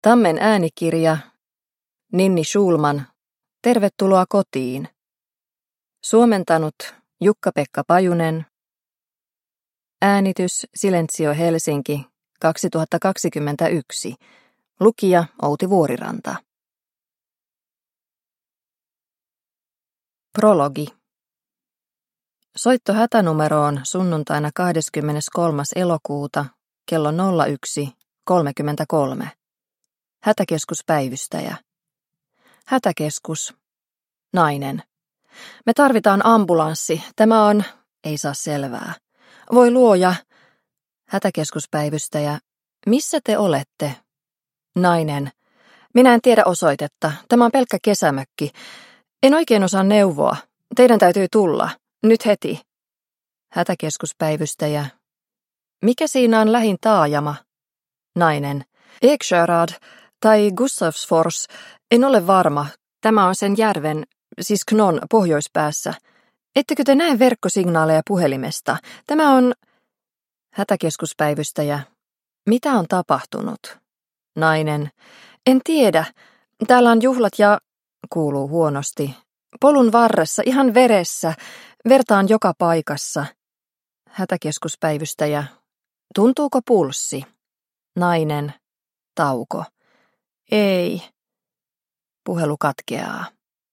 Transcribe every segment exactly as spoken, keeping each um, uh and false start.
Tammen äänikirja, Ninni Schulman, Tervetuloa kotiin. Suomentanut Jukka-Pekka Pajunen. Äänitys Silenzio Helsinki kaksituhattakaksikymmentäyksi. Lukija Outi Vuoriranta. Prologi. Soitto hätänumeroon sunnuntaina kahdeskymmeneskolmas elokuuta kello nolla yksi kolmekymmentäkolme. Hätäkeskuspäivystäjä. Hätäkeskus. Nainen. Me tarvitaan ambulanssi. Tämä on... Ei saa selvää. Voi luoja. Hätäkeskuspäivystäjä. Missä te olette? Nainen. Minä en tiedä osoitetta. Tämä on pelkkä kesämökki. En oikein osaa neuvoa. Teidän täytyy tulla. Nyt heti. Hätäkeskuspäivystäjä. Mikä siinä on lähin taajama? Nainen. Ekshärad tai Gustavsfors. En ole varma. Tämä on sen järven, siis Knon pohjoispäässä. Ettekö te näe verkkosignaaleja puhelimesta? Tämä on... Hätäkeskuspäivystäjä. Mitä on tapahtunut? Nainen. En tiedä. Täällä on juhlat ja... Kuuluu huonosti. Polun varressa, ihan veressä. Verta on joka paikassa. Hätäkeskuspäivystäjä. Tuntuuko pulssi? Nainen. Tauko. Ei. Puhelu katkeaa.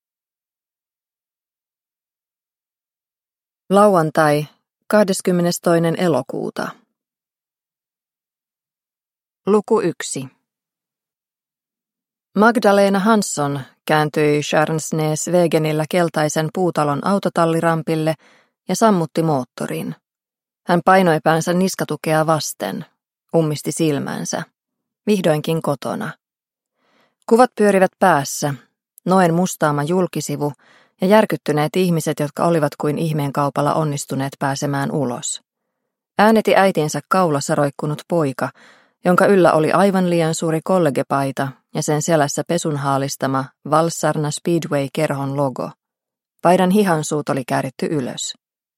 Lauantai, kahdeskymmenestoinen elokuuta. Luku yksi. Magdalena Hansson kääntyi Stjärnsnäs-Vägenillä keltaisen puutalon autotallirampille ja sammutti moottorin. Hän painoi päänsä niskatukea vasten, ummisti silmänsä. Vihdoinkin kotona. Kuvat pyörivät päässä, Noen mustaama julkisivu ja järkyttyneet ihmiset, jotka olivat kuin ihmeen kaupalla onnistuneet pääsemään ulos. Ääneti äitinsä kaulassa roikkunut poika, jonka yllä oli aivan liian suuri kollegepaita ja sen selässä pesun haalistama Valsarna Speedway-kerhon logo. Paidan hihansuut oli kääritty ylös.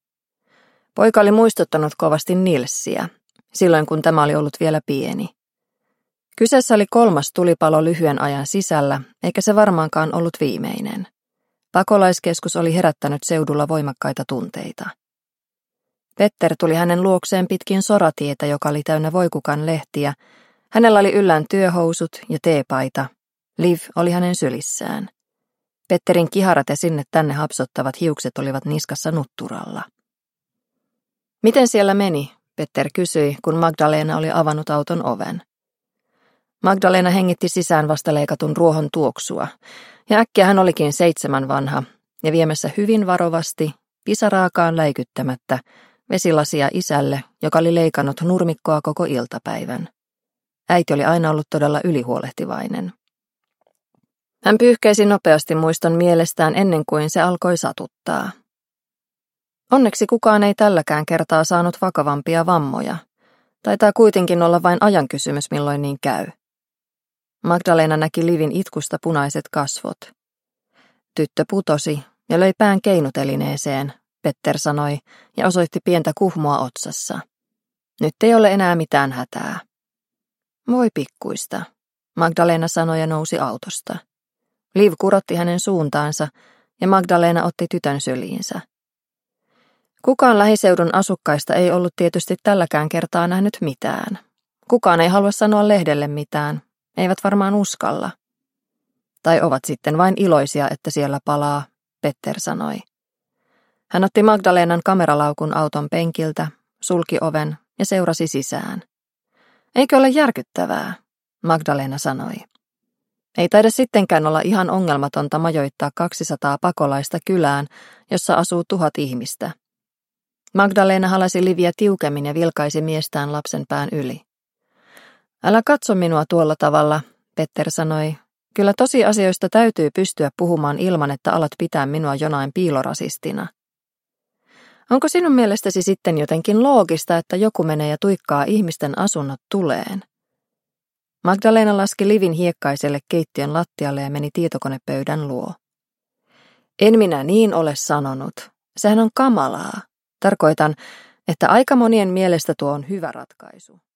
Poika oli muistuttanut kovasti Nilssiä, silloin kun tämä oli ollut vielä pieni. Kyseessä oli kolmas tulipalo lyhyen ajan sisällä, eikä se varmaankaan ollut viimeinen. Pakolaiskeskus oli herättänyt seudulla voimakkaita tunteita. Petter tuli hänen luokseen pitkin soratietä, joka oli täynnä voikukan lehtiä. Hänellä oli yllään työhousut ja teepaita. Liv oli hänen sylissään. Petterin kiharat ja sinne tänne hapsottavat hiukset olivat niskassa nutturalla. Miten siellä meni? Petter kysyi, kun Magdalena oli avannut auton oven. Magdalena hengitti sisään vasta leikatun ruohon tuoksua, ja äkkiä hän olikin seitsemän vanha, ja viemässä hyvin varovasti, pisaraakaan läikyttämättä, vesilasia isälle, joka oli leikannut nurmikkoa koko iltapäivän. Äiti oli aina ollut todella ylihuolehtivainen. Hän pyyhkäisi nopeasti muiston mielestään ennen kuin se alkoi satuttaa. Onneksi kukaan ei tälläkään kertaa saanut vakavampia vammoja. Taitaa kuitenkin olla vain ajan kysymys, milloin niin käy. Magdalena näki Livin itkusta punaiset kasvot. Tyttö putosi ja löi pään keinutelineeseen, Petter sanoi ja osoitti pientä kuhmua otsassa. Nyt ei ole enää mitään hätää. Voi pikkuista, Magdalena sanoi ja nousi autosta. Liv kurotti hänen suuntaansa ja Magdalena otti tytön syliinsä. Kukaan lähiseudun asukkaista ei ollut tietysti tälläkään kertaa nähnyt mitään. Kukaan ei halua sanoa lehdelle mitään. Eivät varmaan uskalla. Tai ovat sitten vain iloisia, että siellä palaa, Petter sanoi. Hän otti Magdalenan kameralaukun auton penkiltä, sulki oven ja seurasi sisään. Eikö ole järkyttävää, Magdalena sanoi. Ei taida sittenkään olla ihan ongelmatonta majoittaa kaksisataa pakolaista kylään, jossa asuu tuhat ihmistä. Magdalena halasi Liviä tiukemmin ja vilkaisi miestään lapsen pään yli. Älä katso minua tuolla tavalla, Petter sanoi. Kyllä tosiasioista täytyy pystyä puhumaan ilman, että alat pitää minua jonain piilorasistina. Onko sinun mielestäsi sitten jotenkin loogista, että joku menee ja tuikkaa ihmisten asunnot tuleen? Magdalena laski Livin hiekkaiselle keittiön lattialle ja meni tietokonepöydän luo. En minä niin ole sanonut. Sehän on kamalaa. Tarkoitan, että aika monien mielestä tuo on hyvä ratkaisu.